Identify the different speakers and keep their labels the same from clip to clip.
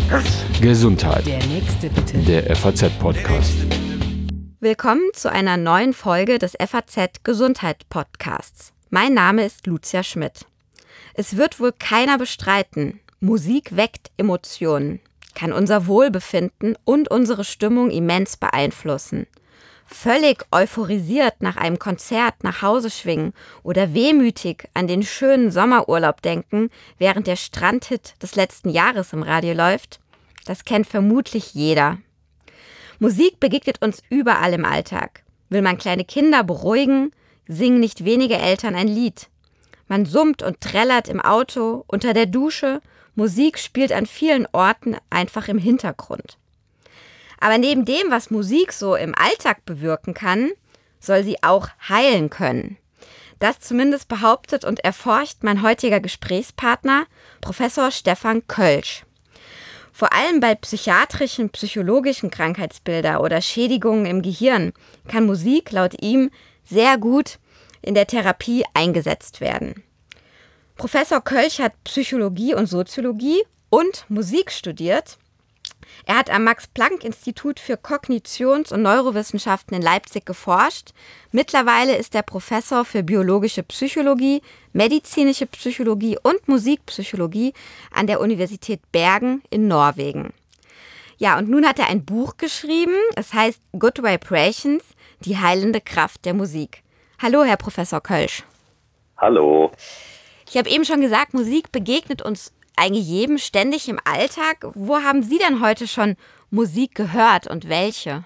Speaker 1: Gesundheit.
Speaker 2: Der nächste bitte.
Speaker 1: Der FAZ-Podcast.
Speaker 3: Willkommen zu einer neuen Folge des FAZ Gesundheit Podcasts. Mein Name ist Lucia Schmidt. Es wird wohl keiner bestreiten, Musik weckt Emotionen, kann unser Wohlbefinden und unsere Stimmung immens beeinflussen. Völlig euphorisiert nach einem Konzert nach Hause schwingen oder wehmütig an den schönen Sommerurlaub denken, während der Strandhit des letzten Jahres im Radio läuft, das kennt vermutlich jeder. Musik begegnet uns überall im Alltag. Will man kleine Kinder beruhigen, singen nicht wenige Eltern ein Lied. Man summt und trällert im Auto, unter der Dusche, Musik spielt an vielen Orten einfach im Hintergrund. Aber neben dem, was Musik so im Alltag bewirken kann, soll sie auch heilen können. Das zumindest behauptet und erforscht mein heutiger Gesprächspartner, Professor Stefan Kölsch. Vor allem bei psychiatrischen, psychologischen Krankheitsbildern oder Schädigungen im Gehirn kann Musik laut ihm sehr gut in der Therapie eingesetzt werden. Professor Kölsch hat Psychologie und Soziologie und Musik studiert. Er hat am Max-Planck-Institut für Kognitions- und Neurowissenschaften in Leipzig geforscht. Mittlerweile ist er Professor für biologische Psychologie, medizinische Psychologie und Musikpsychologie an der Universität Bergen in Norwegen. Ja, und nun hat er ein Buch geschrieben. Es heißt Good Vibrations, die heilende Kraft der Musik. Hallo, Herr Professor Kölsch.
Speaker 4: Hallo.
Speaker 3: Ich habe eben schon gesagt, Musik begegnet uns eigentlich jedem ständig im Alltag. Wo haben Sie denn heute schon Musik gehört und welche?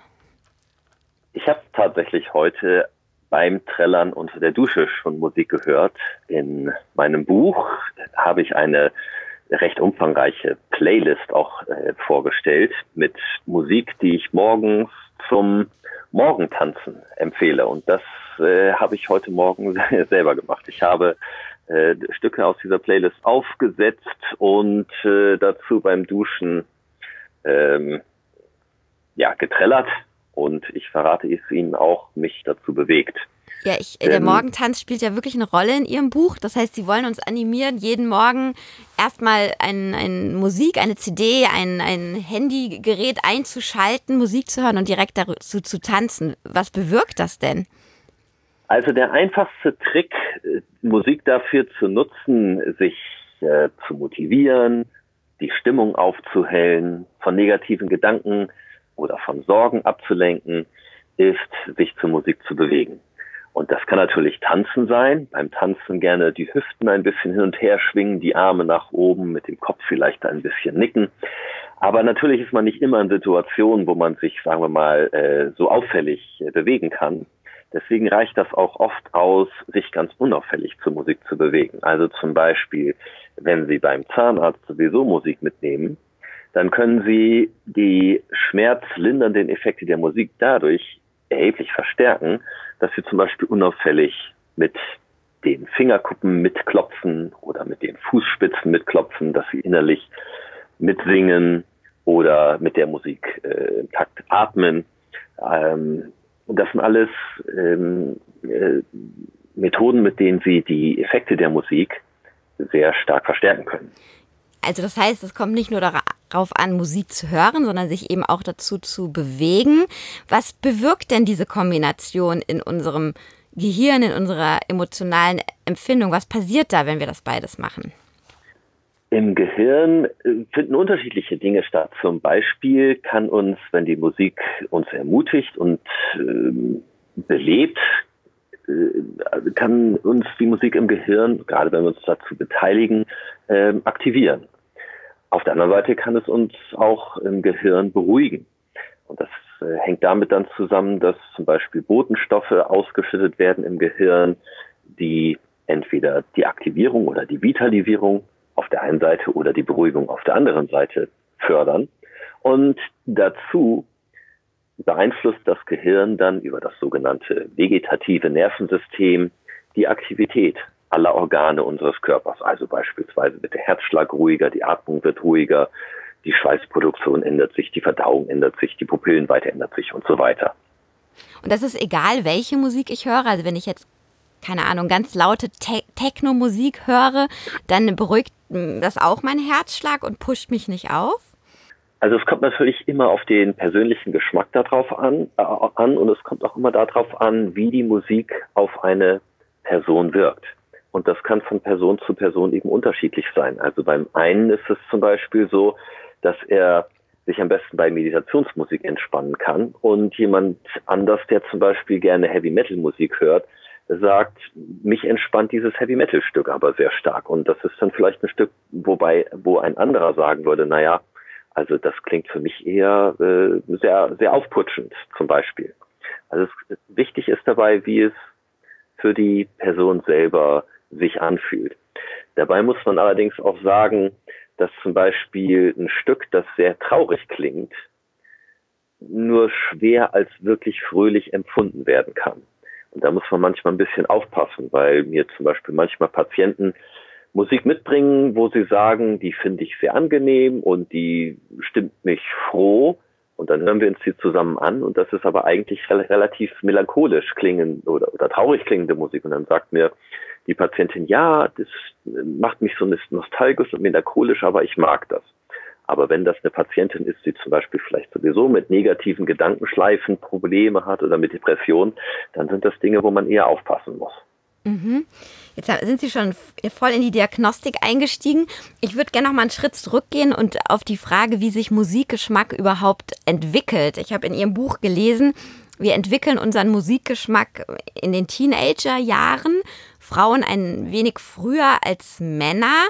Speaker 4: Ich habe tatsächlich heute beim Trällern unter der Dusche schon Musik gehört. In meinem Buch habe ich eine recht umfangreiche Playlist auch vorgestellt mit Musik, die ich morgens zum Morgentanzen empfehle. Und das habe ich heute Morgen selber gemacht. Ich habe Stücke aus dieser Playlist aufgesetzt und dazu beim Duschen getrellert, und ich verrate es Ihnen auch, mich dazu bewegt.
Speaker 3: Ja, der Morgentanz spielt ja wirklich eine Rolle in Ihrem Buch. Das heißt, Sie wollen uns animieren, jeden Morgen erstmal eine Musik, eine CD, ein Handygerät einzuschalten, Musik zu hören und direkt dazu zu tanzen. Was bewirkt das denn?
Speaker 4: Also der einfachste Trick, Musik dafür zu nutzen, sich zu motivieren, die Stimmung aufzuhellen, von negativen Gedanken oder von Sorgen abzulenken, ist, sich zur Musik zu bewegen. Und das kann natürlich Tanzen sein. Beim Tanzen gerne die Hüften ein bisschen hin und her schwingen, die Arme nach oben, mit dem Kopf vielleicht ein bisschen nicken. Aber natürlich ist man nicht immer in Situationen, wo man sich, sagen wir mal, so auffällig bewegen kann. Deswegen reicht das auch oft aus, sich ganz unauffällig zur Musik zu bewegen. Also zum Beispiel, wenn Sie beim Zahnarzt sowieso Musik mitnehmen, dann können Sie die schmerzlindernden Effekte der Musik dadurch erheblich verstärken, dass Sie zum Beispiel unauffällig mit den Fingerkuppen mitklopfen oder mit den Fußspitzen mitklopfen, dass Sie innerlich mitsingen oder mit der Musik im Takt atmen. Und das sind alles Methoden, mit denen Sie die Effekte der Musik sehr stark verstärken können.
Speaker 3: Also das heißt, es kommt nicht nur darauf an, Musik zu hören, sondern sich eben auch dazu zu bewegen. Was bewirkt denn diese Kombination in unserem Gehirn, in unserer emotionalen Empfindung? Was passiert da, wenn wir das beides machen?
Speaker 4: Im Gehirn finden unterschiedliche Dinge statt. Zum Beispiel kann uns, wenn die Musik uns ermutigt und belebt, kann uns die Musik im Gehirn, gerade wenn wir uns dazu beteiligen, aktivieren. Auf der anderen Seite kann es uns auch im Gehirn beruhigen. Und das hängt damit dann zusammen, dass zum Beispiel Botenstoffe ausgeschüttet werden im Gehirn, die entweder die Aktivierung oder die Vitalisierung auf der einen Seite oder die Beruhigung auf der anderen Seite fördern. Und dazu beeinflusst das Gehirn dann über das sogenannte vegetative Nervensystem die Aktivität aller Organe unseres Körpers. Also beispielsweise wird der Herzschlag ruhiger, die Atmung wird ruhiger, die Schweißproduktion ändert sich, die Verdauung ändert sich, die Pupillenweite ändert sich und so weiter.
Speaker 3: Und das ist egal, welche Musik ich höre. Also wenn ich jetzt, keine Ahnung, ganz laute Techno-Musik höre, dann beruhigt das auch meinen Herzschlag und pusht mich nicht auf?
Speaker 4: Also es kommt natürlich immer auf den persönlichen Geschmack darauf an und es kommt auch immer darauf an, wie die Musik auf eine Person wirkt. Und das kann von Person zu Person eben unterschiedlich sein. Also beim einen ist es zum Beispiel so, dass er sich am besten bei Meditationsmusik entspannen kann und jemand anders, der zum Beispiel gerne Heavy-Metal-Musik hört, sagt, mich entspannt dieses Heavy-Metal-Stück aber sehr stark. Und das ist dann vielleicht ein Stück, wo ein anderer sagen würde, naja, also das klingt für mich eher sehr, sehr aufputschend zum Beispiel. Also wichtig ist dabei, wie es für die Person selber sich anfühlt. Dabei muss man allerdings auch sagen, dass zum Beispiel ein Stück, das sehr traurig klingt, nur schwer als wirklich fröhlich empfunden werden kann. Und da muss man manchmal ein bisschen aufpassen, weil mir zum Beispiel manchmal Patienten Musik mitbringen, wo sie sagen, die finde ich sehr angenehm und die stimmt mich froh. Und dann hören wir uns die zusammen an und das ist aber eigentlich relativ melancholisch klingend oder traurig klingende Musik. Und dann sagt mir die Patientin, ja, das macht mich so nostalgisch und melancholisch, aber ich mag das. Aber wenn das eine Patientin ist, die zum Beispiel vielleicht sowieso mit negativen Gedankenschleifen Probleme hat oder mit Depressionen, dann sind das Dinge, wo man eher aufpassen muss.
Speaker 3: Mhm. Jetzt sind Sie schon voll in die Diagnostik eingestiegen. Ich würde gerne noch mal einen Schritt zurückgehen und auf die Frage, wie sich Musikgeschmack überhaupt entwickelt. Ich habe in Ihrem Buch gelesen, wir entwickeln unseren Musikgeschmack in den Teenagerjahren, Frauen ein wenig früher als Männer.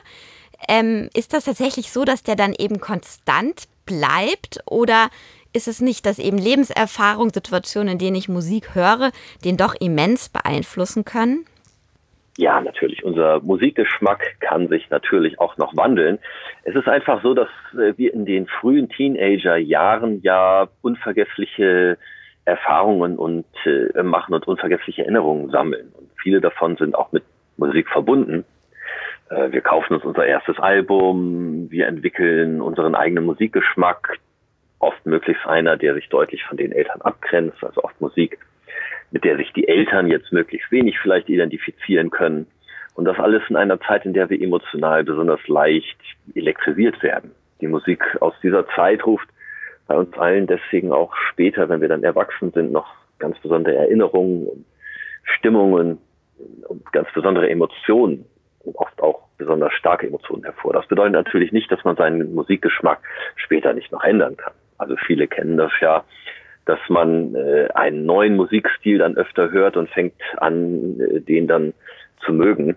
Speaker 3: Ist das tatsächlich so, dass der dann eben konstant bleibt oder ist es nicht, dass eben Lebenserfahrung, Situationen, in denen ich Musik höre, den doch immens beeinflussen können?
Speaker 4: Ja, natürlich. Unser Musikgeschmack kann sich natürlich auch noch wandeln. Es ist einfach so, dass wir in den frühen Teenagerjahren ja unvergessliche Erfahrungen und machen und unvergessliche Erinnerungen sammeln. Und viele davon sind auch mit Musik verbunden. Wir kaufen uns unser erstes Album, wir entwickeln unseren eigenen Musikgeschmack, oft möglichst einer, der sich deutlich von den Eltern abgrenzt, also oft Musik, mit der sich die Eltern jetzt möglichst wenig vielleicht identifizieren können. Und das alles in einer Zeit, in der wir emotional besonders leicht elektrisiert werden. Die Musik aus dieser Zeit ruft bei uns allen deswegen auch später, wenn wir dann erwachsen sind, noch ganz besondere Erinnerungen und Stimmungen und ganz besondere Emotionen und oft auch besonders starke Emotionen hervor. Das bedeutet natürlich nicht, dass man seinen Musikgeschmack später nicht noch ändern kann. Also viele kennen das ja, dass man einen neuen Musikstil dann öfter hört und fängt an, den dann zu mögen.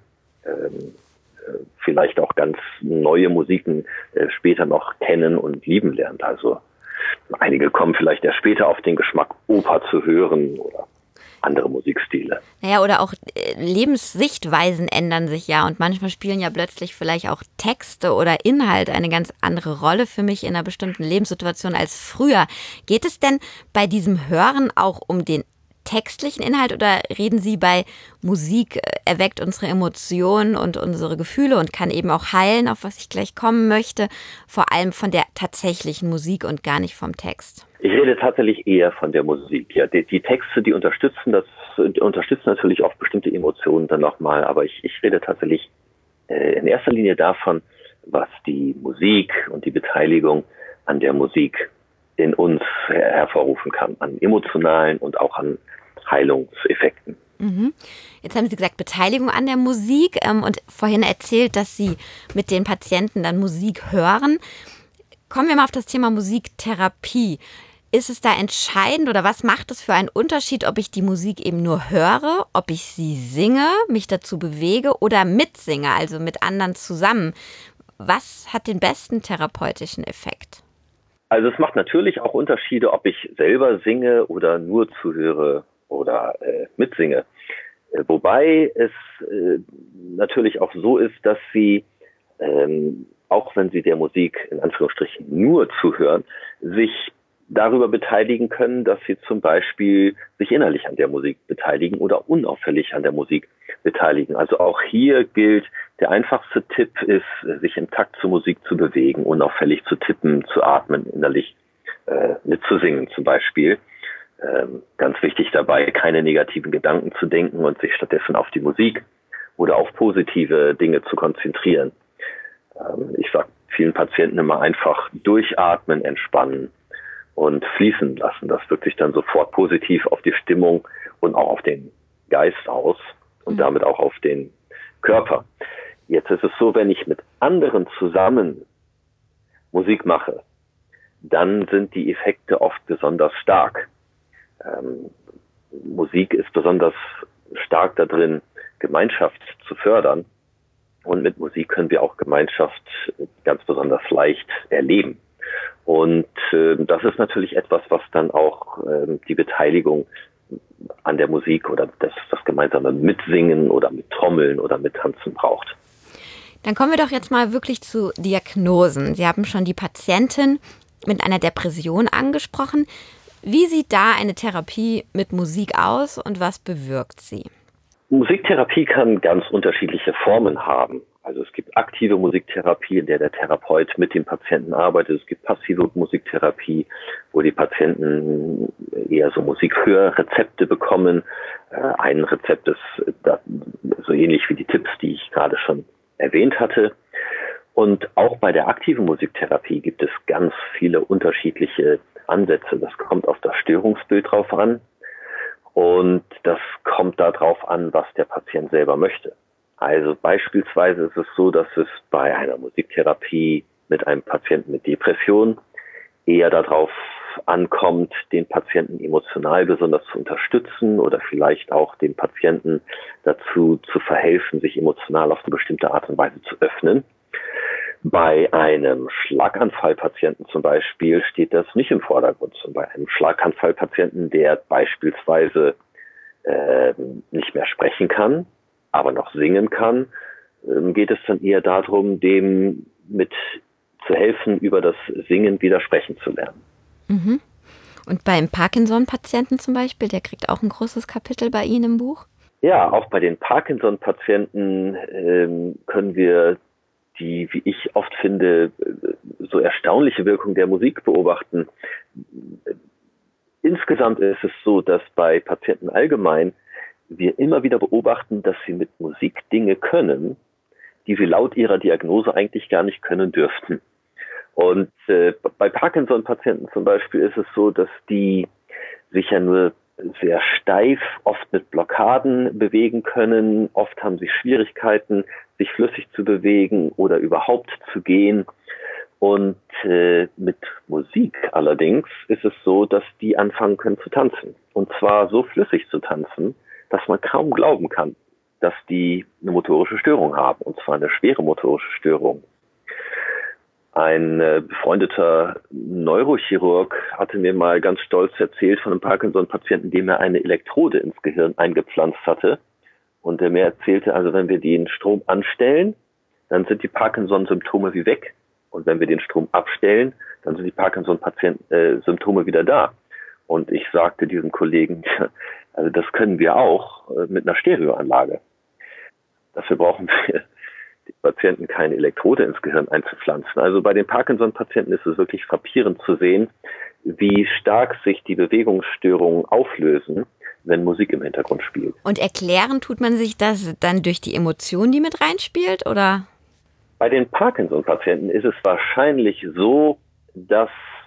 Speaker 4: Vielleicht auch ganz neue Musiken später noch kennen und lieben lernt. Also einige kommen vielleicht erst später auf den Geschmack, Oper zu hören oder andere Musikstile.
Speaker 3: Naja, oder auch Lebenssichtweisen ändern sich ja und manchmal spielen ja plötzlich vielleicht auch Texte oder Inhalt eine ganz andere Rolle für mich in einer bestimmten Lebenssituation als früher. Geht es denn bei diesem Hören auch um den textlichen Inhalt oder reden Sie bei Musik erweckt unsere Emotionen und unsere Gefühle und kann eben auch heilen, auf was ich gleich kommen möchte, vor allem von der tatsächlichen Musik und gar nicht vom Text?
Speaker 4: Ich rede tatsächlich eher von der Musik. Ja, die Texte, die unterstützen natürlich auch bestimmte Emotionen dann nochmal, aber ich rede tatsächlich in erster Linie davon, was die Musik und die Beteiligung an der Musik in uns hervorrufen kann, an emotionalen und auch an Heilungseffekten.
Speaker 3: Mhm. Jetzt haben Sie gesagt, Beteiligung an der Musik und vorhin erzählt, dass Sie mit den Patienten dann Musik hören. Kommen wir mal auf das Thema Musiktherapie. Ist es da entscheidend oder was macht es für einen Unterschied, ob ich die Musik eben nur höre, ob ich sie singe, mich dazu bewege oder mitsinge, also mit anderen zusammen? Was hat den besten therapeutischen Effekt?
Speaker 4: Also es macht natürlich auch Unterschiede, ob ich selber singe oder nur zuhöre oder mitsinge. Wobei es natürlich auch so ist, dass Sie, auch wenn Sie der Musik in Anführungsstrichen nur zuhören, sich darüber beteiligen können, dass Sie zum Beispiel sich innerlich an der Musik beteiligen oder unauffällig an der Musik beteiligen. Also auch hier gilt, der einfachste Tipp ist, sich im Takt zur Musik zu bewegen, unauffällig zu tippen, zu atmen, innerlich mitzusingen zum Beispiel. Ganz wichtig dabei, keine negativen Gedanken zu denken und sich stattdessen auf die Musik oder auf positive Dinge zu konzentrieren. Ich sage vielen Patienten immer einfach durchatmen, entspannen und fließen lassen. Das wirkt sich dann sofort positiv auf die Stimmung und auch auf den Geist aus und damit auch auf den Körper. Jetzt ist es so, wenn ich mit anderen zusammen Musik mache, dann sind die Effekte oft besonders stark. Musik ist besonders stark da drin, Gemeinschaft zu fördern. Und mit Musik können wir auch Gemeinschaft ganz besonders leicht erleben. Und das ist natürlich etwas, was dann auch die Beteiligung an der Musik oder das gemeinsame Mitsingen oder mit Trommeln oder mit Tanzen braucht.
Speaker 3: Dann kommen wir doch jetzt mal wirklich zu Diagnosen. Sie haben schon die Patientin mit einer Depression angesprochen. Wie sieht da eine Therapie mit Musik aus und was bewirkt sie?
Speaker 4: Musiktherapie kann ganz unterschiedliche Formen haben. Also es gibt aktive Musiktherapie, in der der Therapeut mit dem Patienten arbeitet. Es gibt passive Musiktherapie, wo die Patienten eher so Musikhörrezepte bekommen. Ein Rezept ist so ähnlich wie die Tipps, die ich gerade schon erwähnt hatte. Und auch bei der aktiven Musiktherapie gibt es ganz viele unterschiedliche Ansätze. Das kommt auf das Störungsbild drauf an. Und das kommt darauf an, was der Patient selber möchte. Also beispielsweise ist es so, dass es bei einer Musiktherapie mit einem Patienten mit Depression eher darauf ankommt, den Patienten emotional besonders zu unterstützen oder vielleicht auch den Patienten dazu zu verhelfen, sich emotional auf eine bestimmte Art und Weise zu öffnen. Bei einem Schlaganfallpatienten zum Beispiel steht das nicht im Vordergrund. Und bei einem Schlaganfallpatienten, der beispielsweise nicht mehr sprechen kann, aber noch singen kann, geht es dann eher darum, dem mit zu helfen, über das Singen wieder sprechen zu lernen.
Speaker 3: Mhm. Und beim Parkinson-Patienten zum Beispiel, der kriegt auch ein großes Kapitel bei Ihnen im Buch?
Speaker 4: Ja, auch bei den Parkinson-Patienten können wir die, wie ich oft finde, so erstaunliche Wirkung der Musik beobachten. Insgesamt ist es so, dass bei Patienten allgemein wir immer wieder beobachten, dass sie mit Musik Dinge können, die sie laut ihrer Diagnose eigentlich gar nicht können dürften. Und bei Parkinson-Patienten zum Beispiel ist es so, dass die sich ja nur sehr steif, oft mit Blockaden bewegen können. Oft haben sie Schwierigkeiten, sich flüssig zu bewegen oder überhaupt zu gehen. Und mit Musik allerdings ist es so, dass die anfangen können zu tanzen. Und zwar so flüssig zu tanzen, dass man kaum glauben kann, dass die eine motorische Störung haben. Und zwar eine schwere motorische Störung. Ein befreundeter Neurochirurg hatte mir mal ganz stolz erzählt von einem Parkinson-Patienten, dem er eine Elektrode ins Gehirn eingepflanzt hatte. Und der mir erzählte, also wenn wir den Strom anstellen, dann sind die Parkinson-Symptome wie weg. Und wenn wir den Strom abstellen, dann sind die Parkinson-Symptome wieder da. Und ich sagte diesem Kollegen, also das können wir auch mit einer Stereoanlage. Dafür brauchen wir den Patienten keine Elektrode ins Gehirn einzupflanzen. Also bei den Parkinson-Patienten ist es wirklich frappierend zu sehen, wie stark sich die Bewegungsstörungen auflösen, wenn Musik im Hintergrund spielt.
Speaker 3: Und erklären tut man sich das dann durch die Emotion, die mit reinspielt, oder?
Speaker 4: Bei den Parkinson-Patienten ist es wahrscheinlich so, dass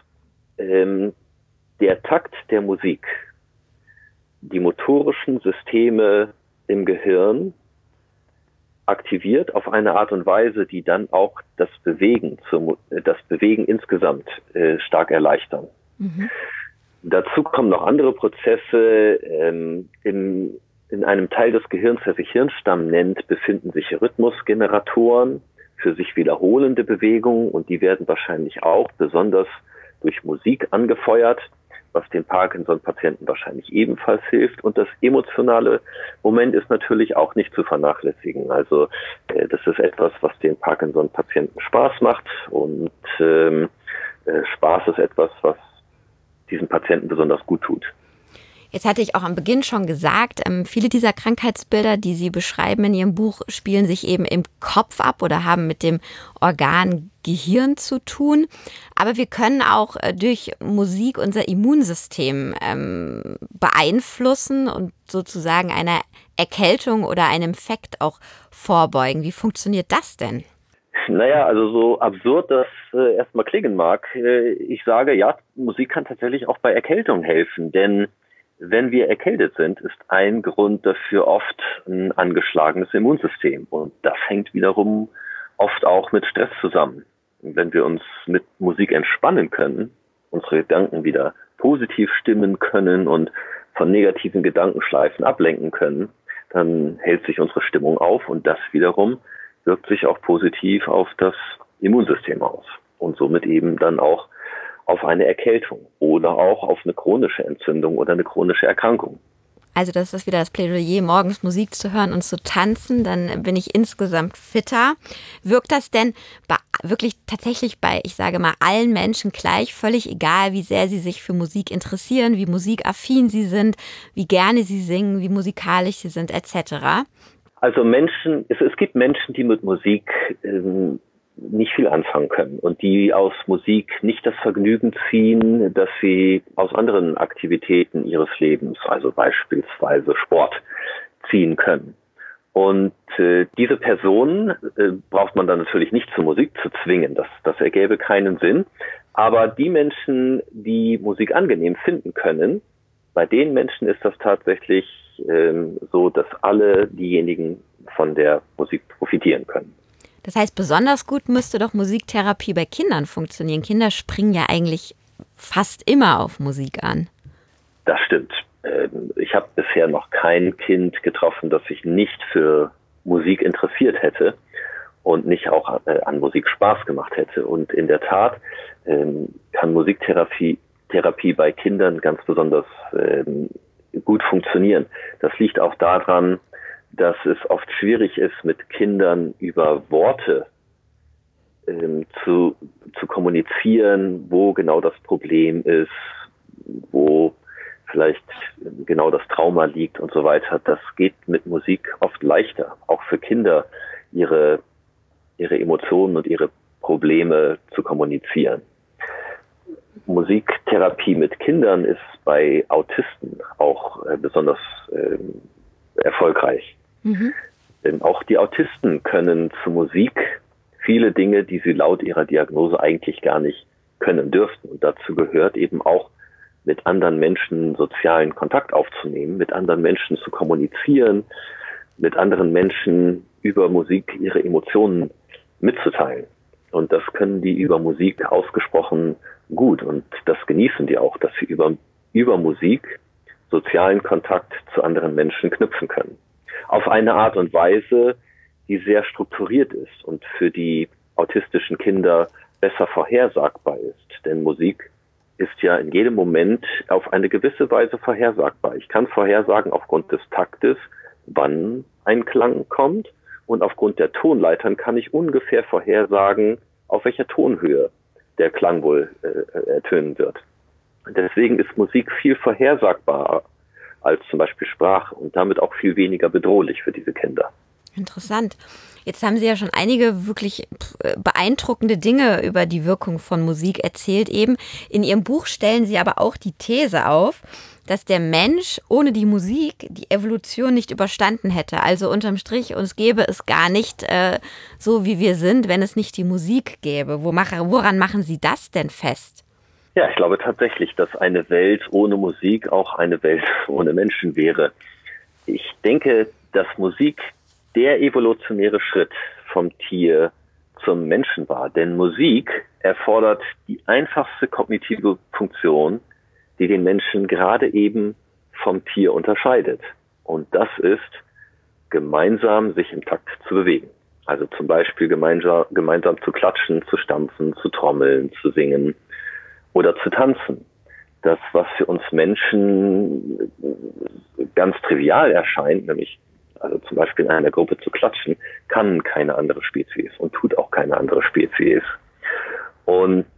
Speaker 4: der Takt der Musik die motorischen Systeme im Gehirn aktiviert auf eine Art und Weise, die dann auch das Bewegen insgesamt stark erleichtern. Mhm. Dazu kommen noch andere Prozesse. In einem Teil des Gehirns, der sich Hirnstamm nennt, befinden sich Rhythmusgeneratoren für sich wiederholende Bewegungen und die werden wahrscheinlich auch besonders durch Musik angefeuert, was den Parkinson-Patienten wahrscheinlich ebenfalls hilft. Und das emotionale Moment ist natürlich auch nicht zu vernachlässigen. Also das ist etwas, was den Parkinson-Patienten Spaß macht und Spaß ist etwas, was diesen Patienten besonders gut tut.
Speaker 3: Jetzt hatte ich auch am Beginn schon gesagt, viele dieser Krankheitsbilder, die Sie beschreiben in Ihrem Buch, spielen sich eben im Kopf ab oder haben mit dem Organ Gehirn zu tun. Aber wir können auch durch Musik unser Immunsystem beeinflussen und sozusagen einer Erkältung oder einem Infekt auch vorbeugen. Wie funktioniert das denn?
Speaker 4: Naja, also so absurd das erstmal klingen mag, ich sage, ja, Musik kann tatsächlich auch bei Erkältung helfen, denn wenn wir erkältet sind, ist ein Grund dafür oft ein angeschlagenes Immunsystem und das hängt wiederum oft auch mit Stress zusammen. Und wenn wir uns mit Musik entspannen können, unsere Gedanken wieder positiv stimmen können und von negativen Gedankenschleifen ablenken können, dann hält sich unsere Stimmung auf und das wiederum wirkt sich auch positiv auf das Immunsystem aus und somit eben dann auch auf eine Erkältung oder auch auf eine chronische Entzündung oder eine chronische Erkrankung.
Speaker 3: Also das ist wieder das Plädoyer, morgens Musik zu hören und zu tanzen, dann bin ich insgesamt fitter. Wirkt das denn wirklich tatsächlich bei, ich sage mal, allen Menschen gleich, völlig egal, wie sehr sie sich für Musik interessieren, wie musikaffin sie sind, wie gerne sie singen, wie musikalisch sie sind, etc.?
Speaker 4: Also es gibt Menschen, die mit Musik nicht viel anfangen können und die aus Musik nicht das Vergnügen ziehen, das sie aus anderen Aktivitäten ihres Lebens, also beispielsweise Sport, ziehen können. Und diese Personen braucht man dann natürlich nicht zur Musik zu zwingen, das ergäbe keinen Sinn. Aber die Menschen, die Musik angenehm finden können, bei den Menschen ist das tatsächlich so, dass alle diejenigen von der Musik profitieren können.
Speaker 3: Das heißt, besonders gut müsste doch Musiktherapie bei Kindern funktionieren. Kinder springen ja eigentlich fast immer auf Musik an.
Speaker 4: Das stimmt. Ich habe bisher noch kein Kind getroffen, das sich nicht für Musik interessiert hätte und nicht auch an Musik Spaß gemacht hätte. Und in der Tat kann Musiktherapie bei Kindern ganz besonders gut funktionieren. Das liegt auch daran, dass es oft schwierig ist, mit Kindern über Worte zu kommunizieren, wo genau das Problem ist, wo vielleicht genau das Trauma liegt und so weiter. Das geht mit Musik oft leichter, auch für Kinder, ihre Emotionen und ihre Probleme zu kommunizieren. Musiktherapie mit Kindern ist bei Autisten auch besonders erfolgreich. Mhm. Denn auch die Autisten können zu Musik viele Dinge, die sie laut ihrer Diagnose eigentlich gar nicht können dürften. Und dazu gehört eben auch, mit anderen Menschen sozialen Kontakt aufzunehmen, mit anderen Menschen zu kommunizieren, mit anderen Menschen über Musik ihre Emotionen mitzuteilen. Und das können die über Musik ausgesprochen gut. Und das genießen die auch, dass sie über Musik sozialen Kontakt zu anderen Menschen knüpfen können. Auf eine Art und Weise, die sehr strukturiert ist und für die autistischen Kinder besser vorhersagbar ist. Denn Musik ist ja in jedem Moment auf eine gewisse Weise vorhersagbar. Ich kann vorhersagen aufgrund des Taktes, wann ein Klang kommt, und aufgrund der Tonleitern kann ich ungefähr vorhersagen, auf welcher Tonhöhe der Klang wohl ertönen wird. Deswegen ist Musik viel vorhersagbarer als zum Beispiel Sprache und damit auch viel weniger bedrohlich für diese Kinder.
Speaker 3: Interessant. Jetzt haben Sie ja schon einige wirklich beeindruckende Dinge über die Wirkung von Musik erzählt eben. In Ihrem Buch stellen Sie aber auch die These auf, dass der Mensch ohne die Musik die Evolution nicht überstanden hätte. Also unterm Strich, uns gäbe es gar nicht so, wie wir sind, wenn es nicht die Musik gäbe. Woran machen Sie das denn fest?
Speaker 4: Ja, ich glaube tatsächlich, dass eine Welt ohne Musik auch eine Welt ohne Menschen wäre. Ich denke, dass Musik der evolutionäre Schritt vom Tier zum Menschen war. Denn Musik erfordert die einfachste kognitive Funktion, die den Menschen gerade eben vom Tier unterscheidet. Und das ist, gemeinsam sich im Takt zu bewegen. Also zum Beispiel gemeinsam zu klatschen, zu stampfen, zu trommeln, zu singen oder zu tanzen. Das, was für uns Menschen ganz trivial erscheint, nämlich also zum Beispiel in einer Gruppe zu klatschen, kann keine andere Spezies und tut auch keine andere Spezies. Und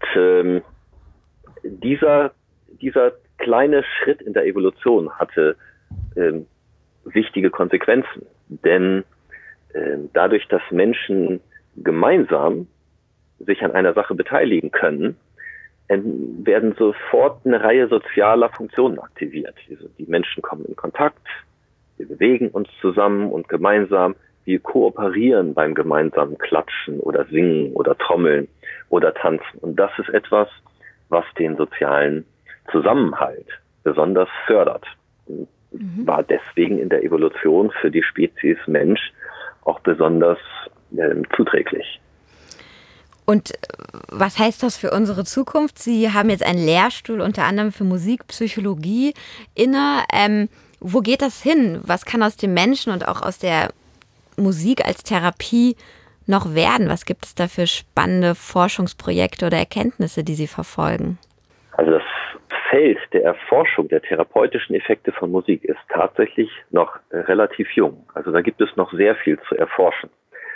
Speaker 4: dieser kleine Schritt in der Evolution hatte wichtige Konsequenzen. Denn dadurch, dass Menschen gemeinsam sich an einer Sache beteiligen können, werden sofort eine Reihe sozialer Funktionen aktiviert. Die Menschen kommen in Kontakt, wir bewegen uns zusammen und gemeinsam, die kooperieren beim gemeinsamen Klatschen oder Singen oder Trommeln oder Tanzen. Und das ist etwas, was den sozialen Zusammenhalt besonders fördert. Und war deswegen in der Evolution für die Spezies Mensch auch besonders zuträglich.
Speaker 3: Und was heißt das für unsere Zukunft? Sie haben jetzt einen Lehrstuhl unter anderem für Musikpsychologie inne. Wo geht das hin? Was kann aus dem Menschen und auch aus der Musik als Therapie noch werden? Was gibt es da für spannende Forschungsprojekte oder Erkenntnisse, die Sie verfolgen?
Speaker 4: Also das Feld der Erforschung der therapeutischen Effekte von Musik ist tatsächlich noch relativ jung. Also da gibt es noch sehr viel zu erforschen.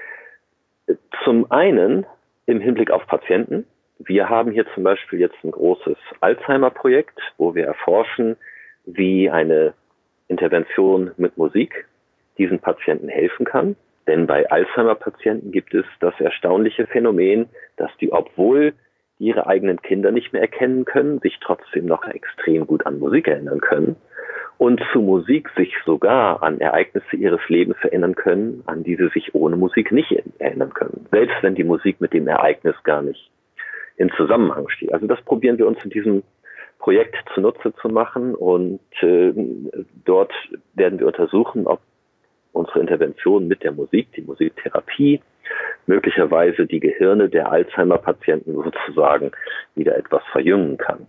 Speaker 4: Zum einen im Hinblick auf Patienten. Wir haben hier zum Beispiel jetzt ein großes Alzheimer-Projekt, wo wir erforschen, wie eine Intervention mit Musik diesen Patienten helfen kann. Denn bei Alzheimer-Patienten gibt es das erstaunliche Phänomen, dass die, obwohl ihre eigenen Kinder nicht mehr erkennen können, sich trotzdem noch extrem gut an Musik erinnern können und zu Musik sich sogar an Ereignisse ihres Lebens erinnern können, an die sie sich ohne Musik nicht erinnern können, selbst wenn die Musik mit dem Ereignis gar nicht im Zusammenhang steht. Also das probieren wir uns in diesem Projekt zunutze zu machen und dort werden wir untersuchen, ob unsere Intervention mit der Musik, die Musiktherapie, möglicherweise die Gehirne der Alzheimer-Patienten sozusagen wieder etwas verjüngen kann.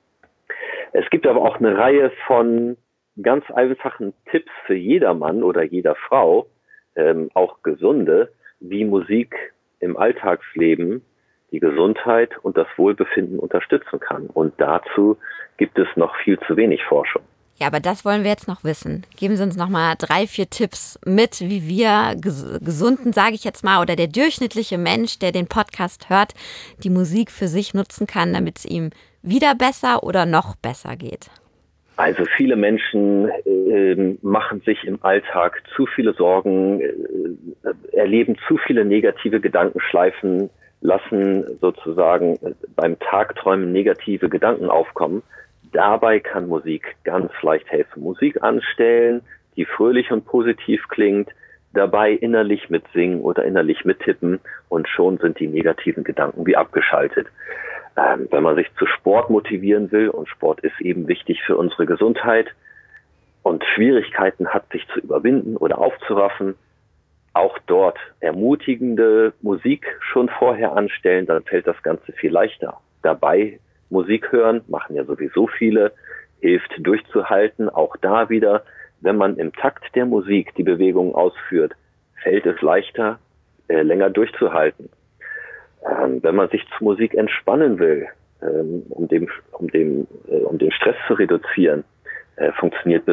Speaker 4: Es gibt aber auch eine Reihe von ganz einfachen Tipps für jedermann oder jeder Frau, auch gesunde, wie Musik im Alltagsleben die Gesundheit und das Wohlbefinden unterstützen kann. Und dazu gibt es noch viel zu wenig Forschung.
Speaker 3: Ja, aber das wollen wir jetzt noch wissen. Geben Sie uns noch mal 3-4 Tipps mit, wie wir Gesunden, sage ich jetzt mal, oder der durchschnittliche Mensch, der den Podcast hört, die Musik für sich nutzen kann, damit es ihm wieder besser oder noch besser geht.
Speaker 4: Also viele Menschen machen sich im Alltag zu viele Sorgen, erleben zu viele negative Gedankenschleifen, lassen sozusagen beim Tagträumen negative Gedanken aufkommen. Dabei kann Musik ganz leicht helfen. Musik anstellen, die fröhlich und positiv klingt, dabei innerlich mitsingen oder innerlich mittippen und schon sind die negativen Gedanken wie abgeschaltet. Wenn man sich zu Sport motivieren will, und Sport ist eben wichtig für unsere Gesundheit und Schwierigkeiten hat, sich zu überwinden oder aufzuraffen, auch dort ermutigende Musik schon vorher anstellen, dann fällt das Ganze viel leichter. Dabei Musik hören, machen ja sowieso viele, hilft durchzuhalten. Auch da wieder, wenn man im Takt der Musik die Bewegungen ausführt, fällt es leichter, länger durchzuhalten. Wenn man sich zur Musik entspannen will, um den Stress zu reduzieren, funktioniert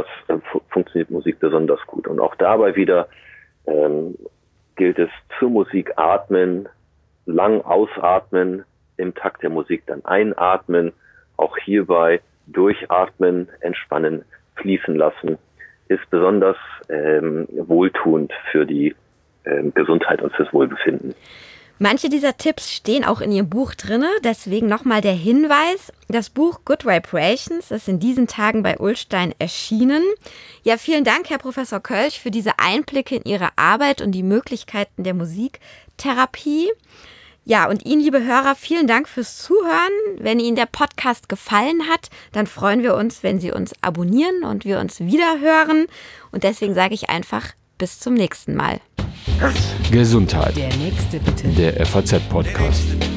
Speaker 4: Musik besonders gut. Und auch dabei wieder gilt es zur Musik atmen, lang ausatmen, im Takt der Musik dann einatmen, auch hierbei durchatmen, entspannen, fließen lassen, ist besonders wohltuend für die Gesundheit und fürs Wohlbefinden.
Speaker 3: Manche dieser Tipps stehen auch in Ihrem Buch drin, deswegen nochmal der Hinweis. Das Buch Good Vibrations ist in diesen Tagen bei Ullstein erschienen. Ja, vielen Dank, Herr Professor Kölch, für diese Einblicke in Ihre Arbeit und die Möglichkeiten der Musiktherapie. Ja, und Ihnen, liebe Hörer, vielen Dank fürs Zuhören. Wenn Ihnen der Podcast gefallen hat, dann freuen wir uns, wenn Sie uns abonnieren und wir uns wieder hören. Und deswegen sage ich einfach, bis zum nächsten Mal.
Speaker 1: Gesundheit.
Speaker 2: Der nächste bitte.
Speaker 1: Der FAZ-Podcast.